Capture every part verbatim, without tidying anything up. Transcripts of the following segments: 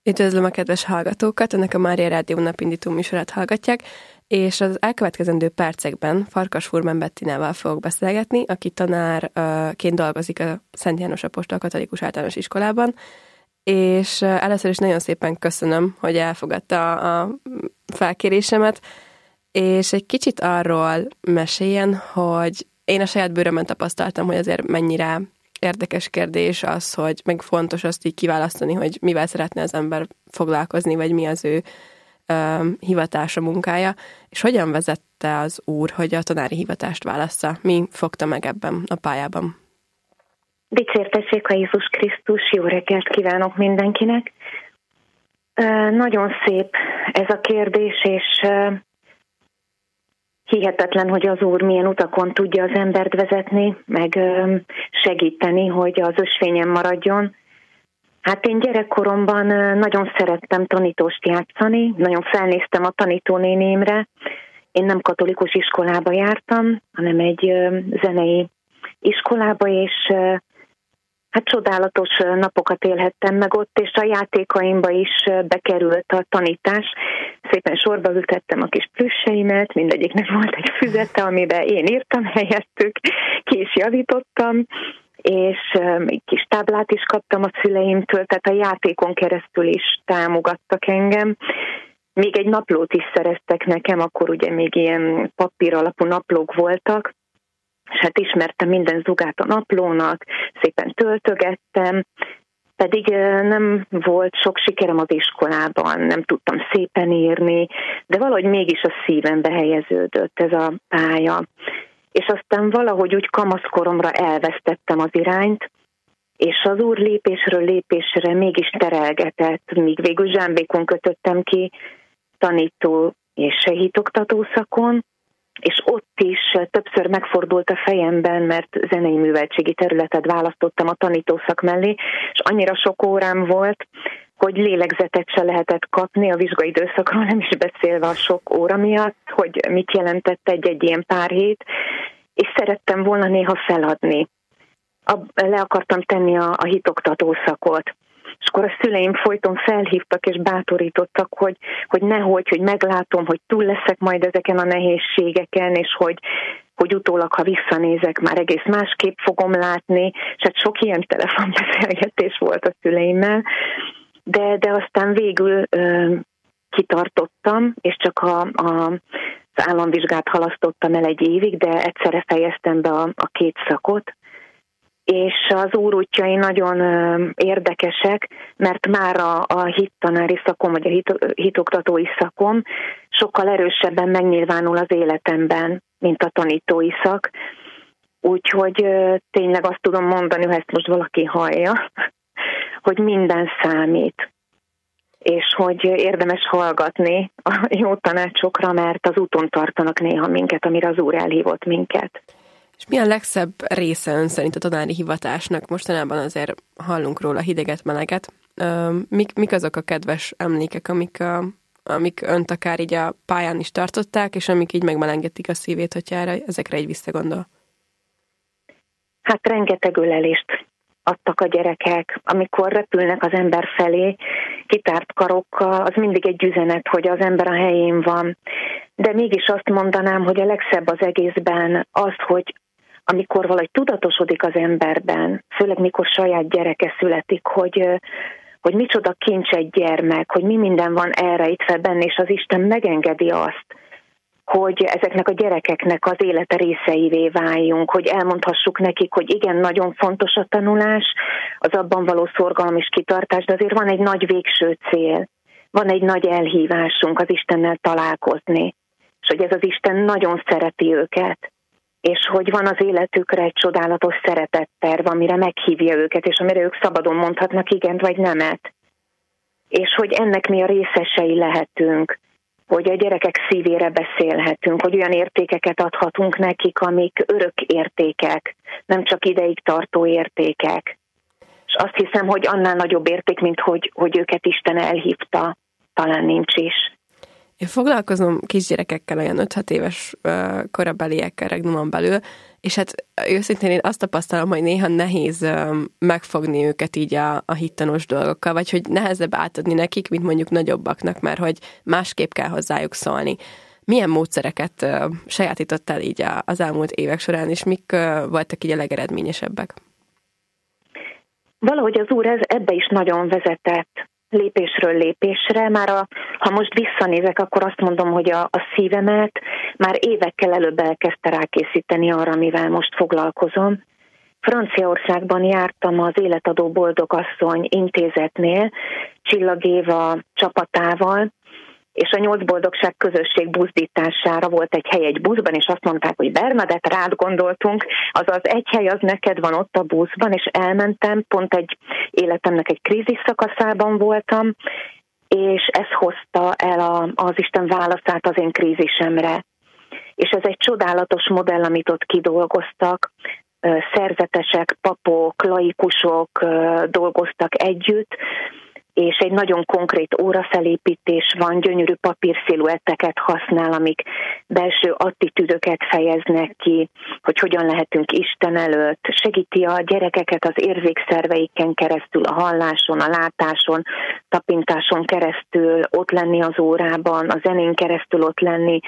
Üdvözlöm a kedves hallgatókat, önök a Mária Rádió napindító műsorát hallgatják, és az elkövetkezendő percekben Farkas Furman Bettinával fogok beszélgetni, aki tanárként dolgozik a Szent János Apostol Katolikus Általános Iskolában, és először is nagyon szépen köszönöm, hogy elfogadta a felkérésemet, és egy kicsit arról meséljen, hogy én a saját bőrömön tapasztaltam, hogy azért mennyire érdekes kérdés az, hogy meg fontos azt így kiválasztani, hogy mivel szeretne az ember foglalkozni, vagy mi az ő um, hivatása, munkája, és hogyan vezette az Úr, hogy a tanári hivatást válassza? Mi fogta meg ebben a pályában? Dicsértessék a Jézus Krisztus, jó reggelt kívánok mindenkinek! Uh, nagyon szép ez a kérdés, és uh, hihetetlen, hogy az Úr milyen utakon tudja az embert vezetni, meg uh, segíteni, hogy az ösvényen maradjon. Hát én gyerekkoromban uh, nagyon szerettem tanítóst játszani, nagyon felnéztem a tanítónénémre. Én nem katolikus iskolába jártam, hanem egy uh, zenei iskolába, és uh, hát csodálatos napokat élhettem meg ott, és a játékaimba is bekerült a tanítás. Szépen sorba ültettem a kis plüsseimet, mindegyiknek volt egy füzete, amiben én írtam helyettük, ki is javítottam, és egy kis táblát is kaptam a szüleimtől, tehát a játékon keresztül is támogattak engem. Még egy naplót is szereztek nekem, akkor ugye még ilyen papír alapú naplók voltak, és hát ismertem minden zugát a naplónak, szépen töltögettem, pedig nem volt sok sikerem az iskolában, nem tudtam szépen írni, de valahogy mégis a szívembe helyeződött ez a pálya. És aztán valahogy úgy kamaszkoromra elvesztettem az irányt, és az Úr lépésről lépésre mégis terelgetett, míg végül Zsámbékon kötöttem ki tanító és hitoktató szakon, és ott is többször megfordult a fejemben, mert zenei műveltségi területet választottam a tanítószak mellé, és annyira sok órám volt, hogy lélegzetet se lehetett kapni a vizsgai időszakról, nem is beszélve a sok óra miatt, hogy mit jelentett egy-egy ilyen pár hét, és szerettem volna néha feladni. Le akartam tenni a, a hitoktató szakot. És akkor a szüleim folyton felhívtak és bátorítottak, hogy, hogy nehogy, hogy meglátom, hogy túl leszek majd ezeken a nehézségeken, és hogy, hogy utólag, ha visszanézek, már egész másképp fogom látni, és hát sok ilyen telefonbeszélgetés volt a szüleimmel, de, de aztán végül ö, kitartottam, és csak a, a, az államvizsgát halasztottam el egy évig, de egyszerre fejeztem be a, a két szakot, és az Úr útjai nagyon érdekesek, mert már a, a hittanári szakom, vagy a hit, hitoktatói szakom sokkal erősebben megnyilvánul az életemben, mint a tanítói szak. Úgyhogy tényleg azt tudom mondani, ha ezt most valaki hallja, hogy minden számít, és hogy érdemes hallgatni a jó tanácsokra, mert az úton tartanak néha minket, amire az Úr elhívott minket. És mi a legszebb része ön szerint a tanári hivatásnak? Mostanában azért hallunk róla hideget, meleget. Mik, mik azok a kedves emlékek, amik, a, amik önt akár így a pályán is tartották, és amik így megmelengetik a szívét, hogyha erre, ezekre így visszagondol? Hát rengeteg ölelést adtak a gyerekek. Amikor repülnek az ember felé, kitárt karokkal, az mindig egy üzenet, hogy az ember a helyén van. De mégis azt mondanám, hogy a legszebb az egészben az, hogy amikor valahogy tudatosodik az emberben, főleg mikor saját gyereke születik, hogy, hogy micsoda kincs egy gyermek, hogy mi minden van elrejtve benne, és az Isten megengedi azt, hogy ezeknek a gyerekeknek az élete részeivé váljunk, hogy elmondhassuk nekik, hogy igen, nagyon fontos a tanulás, az abban való szorgalom és kitartás, de azért van egy nagy végső cél, van egy nagy elhívásunk az Istennel találkozni, és hogy ez az Isten nagyon szereti őket, és hogy van az életükre egy csodálatos szeretetterv, amire meghívja őket, és amire ők szabadon mondhatnak igent vagy nemet. És hogy ennek mi a részesei lehetünk, hogy a gyerekek szívére beszélhetünk, hogy olyan értékeket adhatunk nekik, amik örök értékek, nem csak ideig tartó értékek. És azt hiszem, hogy annál nagyobb érték, mint hogy, hogy őket Isten elhívta, talán nincs is. Én foglalkozom kisgyerekekkel, olyan öt-hat éves uh, korabeliekkel Regnumon belül, és hát őszintén én azt tapasztalom, hogy néha nehéz um, megfogni őket így a, a hittanos dolgokkal, vagy hogy nehezebb átadni nekik, mint mondjuk nagyobbaknak, mert hogy másképp kell hozzájuk szólni. Milyen módszereket uh, sajátítottál így a, az elmúlt évek során, és mik uh, voltak így a legeredményesebbek? Valahogy az Úr ez, ebbe is nagyon vezetett. Lépésről lépésre. Már a, ha most visszanézek, akkor azt mondom, hogy a, a szívemet már évekkel előbb elkezdte rákészíteni arra, amivel most foglalkozom. Franciaországban jártam az Életadó Boldogasszony intézetnél, Csillag Éva csapatával, és a Nyolc Boldogság Közösség buzdítására volt egy hely egy buszban, és azt mondták, hogy Bernadett, rád gondoltunk, azaz egy hely az neked van ott a buszban, és elmentem, pont egy életemnek egy krízis szakaszában voltam, és ez hozta el a, az Isten válaszát az én krízisemre. És ez egy csodálatos modell, amit ott kidolgoztak, szerzetesek, papok, laikusok dolgoztak együtt, és egy nagyon konkrét órafelépítés van, gyönyörű papírsziluetteket használ, amik belső attitűdöket fejeznek ki, hogy hogyan lehetünk Isten előtt. Segíti a gyerekeket az érzékszerveiken keresztül, a halláson, a látáson, tapintáson keresztül ott lenni az órában, a zenén keresztül ott lenni,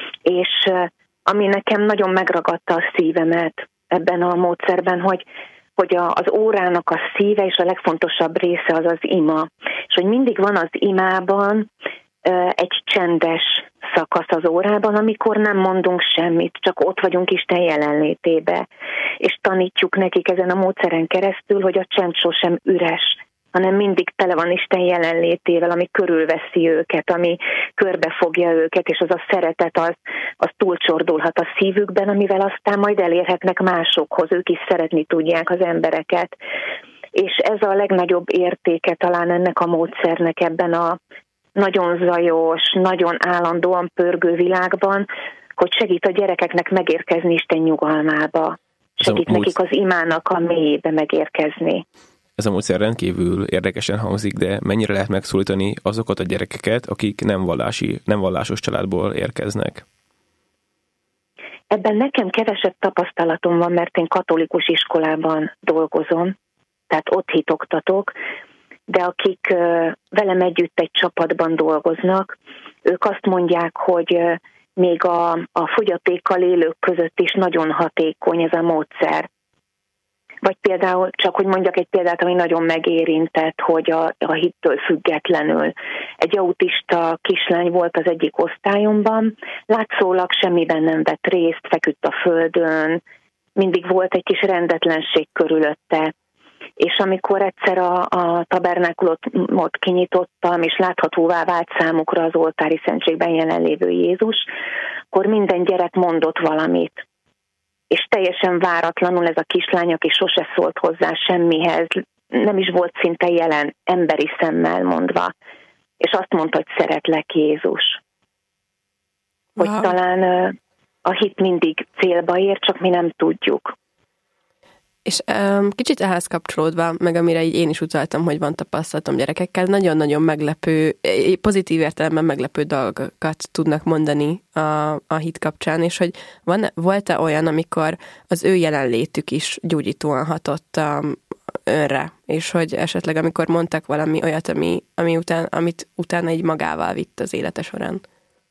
és ami nekem nagyon megragadta a szívemet ebben a módszerben, hogy hogy a, az órának a szíve és a legfontosabb része az az ima. És hogy mindig van az imában egy csendes szakasz az órában, amikor nem mondunk semmit, csak ott vagyunk Isten jelenlétébe. És tanítjuk nekik ezen a módszeren keresztül, hogy a csend sosem üres, hanem mindig tele van Isten jelenlétével, ami körülveszi őket, ami körbefogja őket, és az a szeretet az, az túlcsordulhat a szívükben, amivel aztán majd elérhetnek másokhoz, ők is szeretni tudják az embereket. És ez a legnagyobb értéke talán ennek a módszernek ebben a nagyon zajos, nagyon állandóan pörgő világban, hogy segít a gyerekeknek megérkezni Isten nyugalmába. Segít mód... nekik az imának a mélyébe megérkezni. Ez a módszer rendkívül érdekesen hangzik, de mennyire lehet megszólítani azokat a gyerekeket, akik nem vallási, nem vallásos családból érkeznek? Ebben nekem kevesebb tapasztalatom van, mert én katolikus iskolában dolgozom, tehát ott hitoktatok, de akik velem együtt egy csapatban dolgoznak, ők azt mondják, hogy még a, a fogyatékkal élők között is nagyon hatékony ez a módszer. Vagy például, csak hogy mondjak egy példát, ami nagyon megérintett, hogy a, a hittől függetlenül. Egy autista kislány volt az egyik osztályomban, látszólag semmiben nem vett részt, feküdt a földön, mindig volt egy kis rendetlenség körülötte. És amikor egyszer a, a tabernákulumot kinyitottam, és láthatóvá vált számukra az oltári szentségben jelenlévő Jézus, akkor minden gyerek mondott valamit. És teljesen váratlanul ez a kislány, aki sose szólt hozzá semmihez, nem is volt szinte jelen, emberi szemmel mondva. És azt mondta, hogy szeretlek, Jézus. Hogy wow. Talán a hit mindig célba ér, csak mi nem tudjuk. És um, kicsit ehhez kapcsolódva, meg amire így én is utaltam, hogy van tapasztalatom gyerekekkel, nagyon-nagyon meglepő, pozitív értelemben meglepő dolgokat tudnak mondani a, a hit kapcsán, és hogy van, volt-e olyan, amikor az ő jelenlétük is gyógyítóan hatott um, önre, és hogy esetleg amikor mondtak valami olyat, ami, ami után, amit utána így magával vitt az élete során?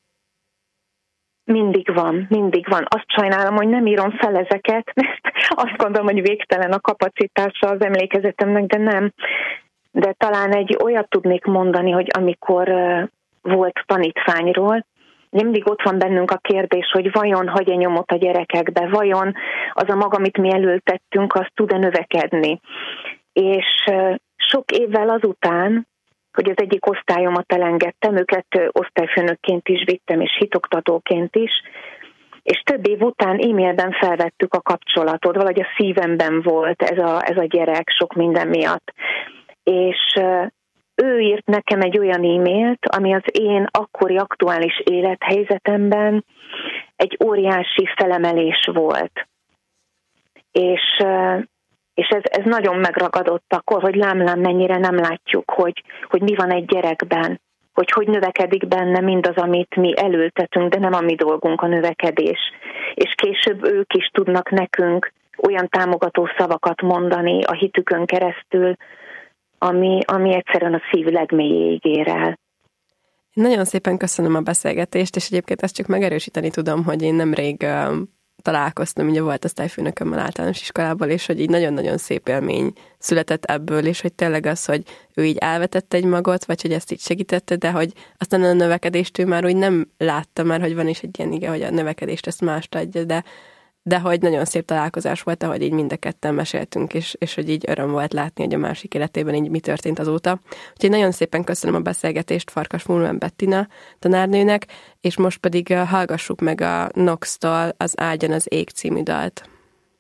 Mindig van, mindig van. Azt sajnálom, hogy nem írom fel ezeket, mert azt gondolom, hogy végtelen a kapacitása az emlékezetemnek, de nem. De talán egy olyat tudnék mondani, hogy amikor uh, volt tanítványról, mindig ott van bennünk a kérdés, hogy vajon hagy-e nyomot a gyerekekbe, vajon az a maga, amit mi elültettünk, az tud-e növekedni. És uh, sok évvel azután, hogy az egyik osztályomat elengedtem, őket osztályfőnökként is vittem, és hitoktatóként is, és több év után e-mailben felvettük a kapcsolatot, valahogy a szívemben volt ez a, ez a gyerek sok minden miatt. És ő írt nekem egy olyan e-mailt, ami az én akkori aktuális élethelyzetemben egy óriási felemelés volt. És... És ez, ez nagyon megragadott akkor, hogy lám-lám mennyire nem látjuk, hogy, hogy mi van egy gyerekben. hogy hogy növekedik benne mindaz, amit mi elültetünk, de nem a mi dolgunk a növekedés. És később ők is tudnak nekünk olyan támogató szavakat mondani a hitükön keresztül, ami, ami egyszerűen a szív legmélyéig ér el. Nagyon szépen köszönöm a beszélgetést, és egyébként ezt csak megerősíteni tudom, hogy én nemrég uh, találkoztam, ugye volt osztályfőnökömmel általános iskolából, és hogy így nagyon-nagyon szép élmény született ebből, és hogy tényleg az, hogy ő így elvetette egy magot, vagy hogy ezt így segítette, de hogy aztán a növekedést ő már úgy nem látta, már hogy van is egy ilyen ige, hogy a növekedést ezt mást adja, de de hogy nagyon szép találkozás volt, ahogy így mind a ketten meséltünk, és, és hogy így öröm volt látni, hogy a másik életében így mi történt azóta. Úgyhogy nagyon szépen köszönöm a beszélgetést Farkas Fuhrman Bettina tanárnőnek, és most pedig hallgassuk meg a Nox-tól az Áldjon az ég című dalt.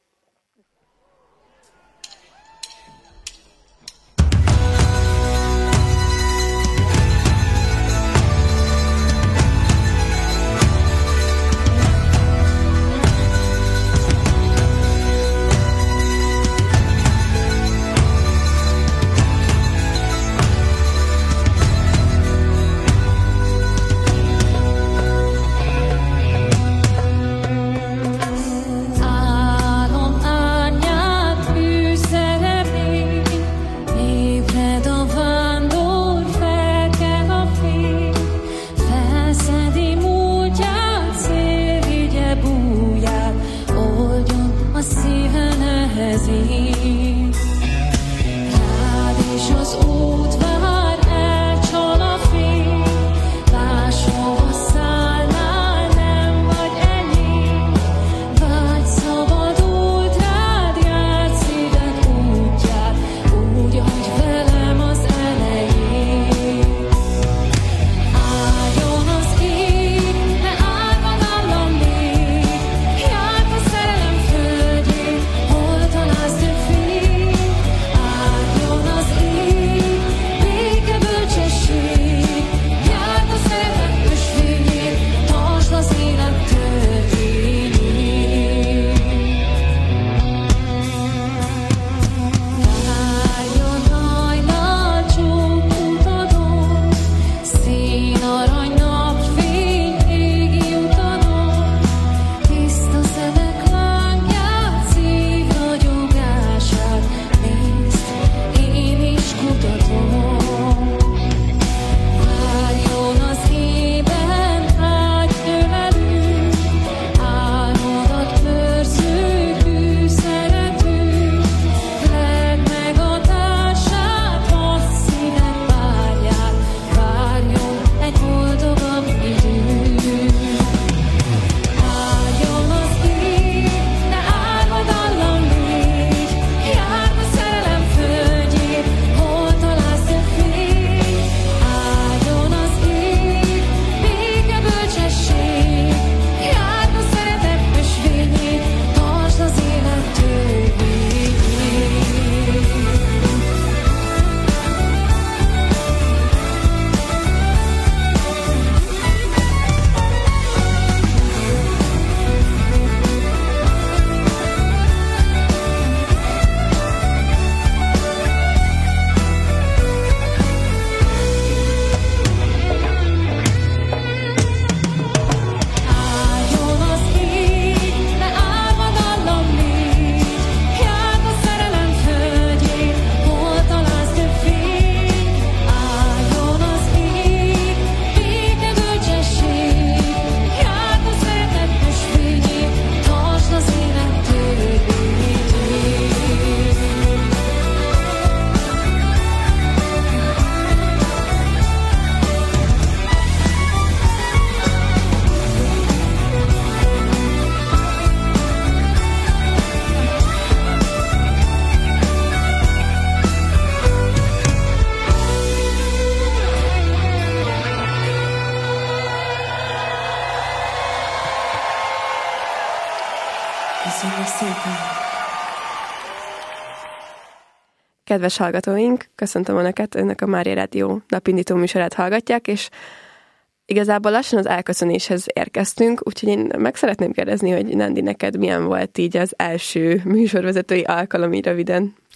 Köszönjük szépen! Kedves hallgatóink, köszöntöm Önöket, Önök a Mária Rádió napindító műsorát hallgatják, és igazából lassan az elköszönéshez érkeztünk, úgyhogy én meg szeretném kérdezni, hogy Nandi, neked milyen volt így az első műsorvezetői alkalom, így röviden?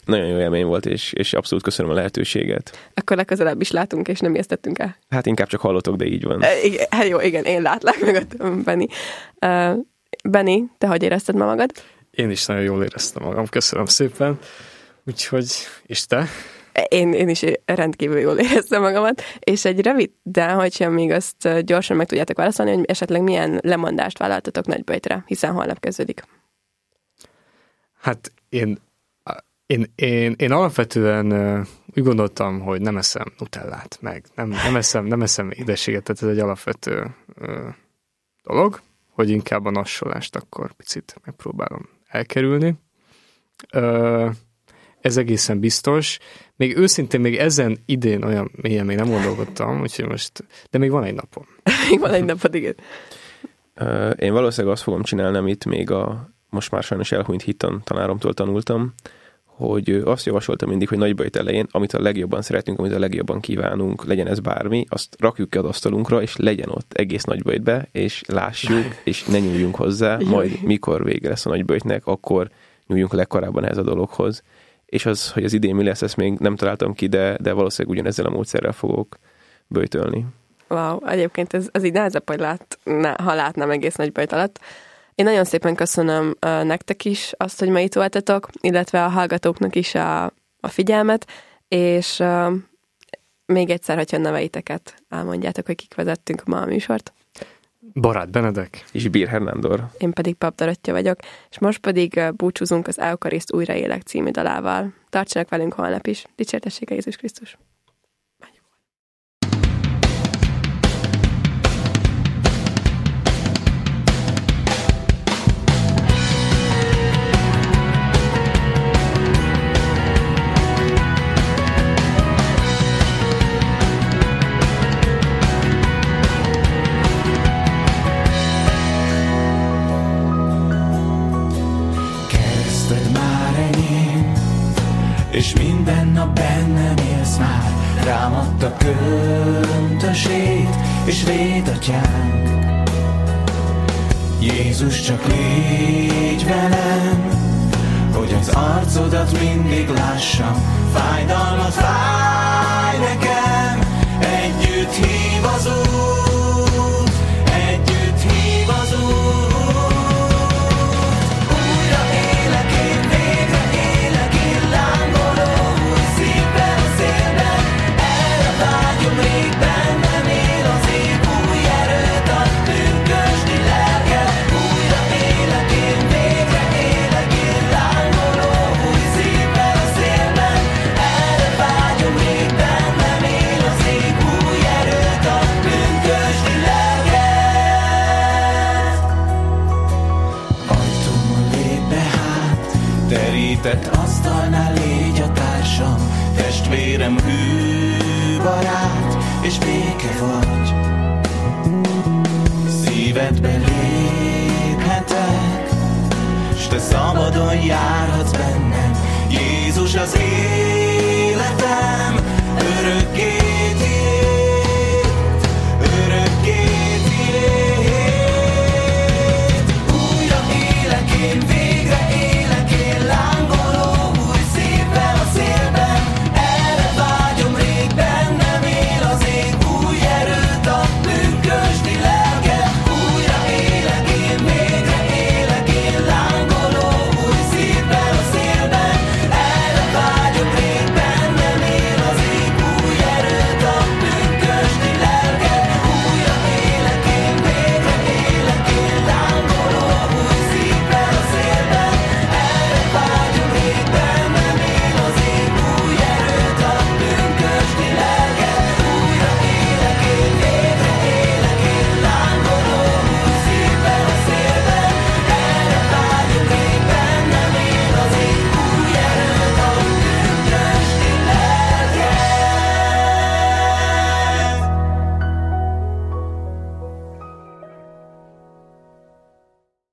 Nagyon jó élmény volt, és, és abszolút köszönöm a lehetőséget. Akkor legközelebb is látunk, és nem ijesztettünk el. Hát inkább csak hallotok, de így van. E, igen, hát jó, igen, én látlak meg a Benni. Uh, Benni, te hogy érezted ma magad? Én is nagyon jól éreztem magam, köszönöm szépen. Úgyhogy, és te? Én, én is rendkívül jól éreztem magamat, és egy rövid, de hogyha még azt gyorsan meg tudjátok válaszolni, hogy esetleg milyen lemondást vállaltatok Nagyböjtre, hiszen holnap kezdődik. Hát én, én, én, én alapvetően úgy gondoltam, hogy nem eszem nutellát, meg nem, nem, eszem, nem eszem édességet, tehát ez egy alapvető ö, dolog, hogy inkább a nassolást akkor picit megpróbálom elkerülni. Ö, ez egészen biztos. Még őszintén, még ezen idén olyan mélyen még nem gondolkodtam, úgyhogy most, de még van egy napom. Még van egy napod, igen. Én valószínűleg azt fogom csinálni, amit még a most már sajnos elhunyt hittan tanáromtól tanultam, hogy azt javasoltam mindig, hogy Nagyböjt elején, amit a legjobban szeretünk, amit a legjobban kívánunk, legyen ez bármi, azt rakjuk ki az asztalunkra, és legyen ott egész Nagyböjtbe, és lássuk, és ne nyúljunk hozzá, majd mikor vége lesz a Nagyböjtnek, akkor nyúljunk legkorábban ehhez a dologhoz. És az, hogy az idén mi lesz, ezt még nem találtam ki, de, de valószínűleg ugyanezzel a módszerrel fogok böjtölni. Wow, egyébként ez, ez így nehezebb, hogy lát, ne, ha látnám egész Nagyböjt alatt. Én nagyon szépen köszönöm uh, nektek is azt, hogy ma itt voltatok, illetve a hallgatóknak is a, a figyelmet, és uh, még egyszer, hogyha neveiteket elmondjátok, hogy kik vezettünk ma a műsort. Barát Benedek. És Bir Hernándor. Én pedig Pap Dorottya vagyok, és most pedig uh, búcsúzunk az Eukariszt újraélek című dalával. Tartsanak velünk holnap is. Dicsértessék a Jézus Krisztus! És minden nap bennem élsz már, rám adta köntösét, és véd atyánk. Jézus, csak légy velem, hogy az arcodat mindig lássam. Fájdalmat fáj nekem, együtt hív az út, együtt hív az út. Újra élek én, végre élek én, lángoló új szívben a szélben. Erre vágyom, rég bennem él az év, új erőt ad pünkösdi lelket. Újra élek én, végre élek én, lángoló új szívben a szélben. Erre vágyom, rég bennem él az év, új erőt ad pünkösdi lelket. Ajtómon lép be hát, terített asztalnál légy a társam, testvérem, hű barát, és béke vagy. Szívedbe léphetek, s te szabadon járhatsz bennem. Jézus az életem, örökké